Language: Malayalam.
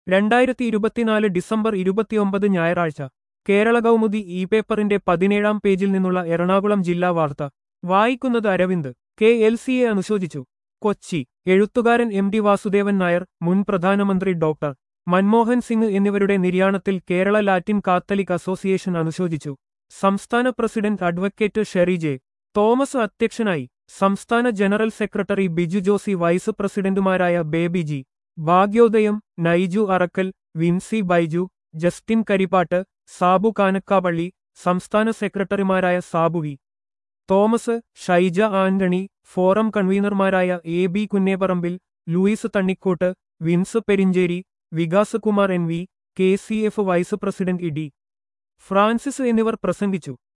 2024 ഡിസംബർ 29 ഞായറാഴ്ച കേരള കൗമുദി ഇ പേപ്പറിന്റെ 17-ാം പേജിൽ നിന്നുള്ള എറണാകുളം ജില്ലാ വാർത്ത വായിക്കുന്നത് അരവിന്ദ്. KLCയെ അനുശോചിച്ചു. കൊച്ചി. എഴുത്തുകാരൻ MD വാസുദേവൻ നായർ, മുൻ പ്രധാനമന്ത്രി ഡോക്ടർ മൻമോഹൻ സിംഗ് എന്നിവരുടെ നിര്യാണത്തിൽ കേരള ലാറ്റിൻ കാത്തലിക് അസോസിയേഷൻ അനുശോചിച്ചു. സംസ്ഥാന president advocate Sherry J. Thomas അധ്യക്ഷനായി. സംസ്ഥാന general secretary Biju Josy, vice പ്രസിഡന്റുമാരായ ബേബി ജി. ഭാഗ്യോദയം, നൈജു അറക്കൽ, വിൻസി ബൈജു, ജസ്റ്റിൻ കരിപ്പാട്ട്, സാബു കാനക്കാപള്ളി, സംസ്ഥാന സെക്രട്ടറിമാരായ സാബു വി. തോമസ്, ഷൈജ ആന്റണി, ഫോറം കൺവീനർമാരായ AB Kunneparambil, Louis Thannikottu, Vince Perincheri, Vikas Kumar NV, KCF vice president E. D. Francis എന്നിവർ പ്രസംഗിച്ചു.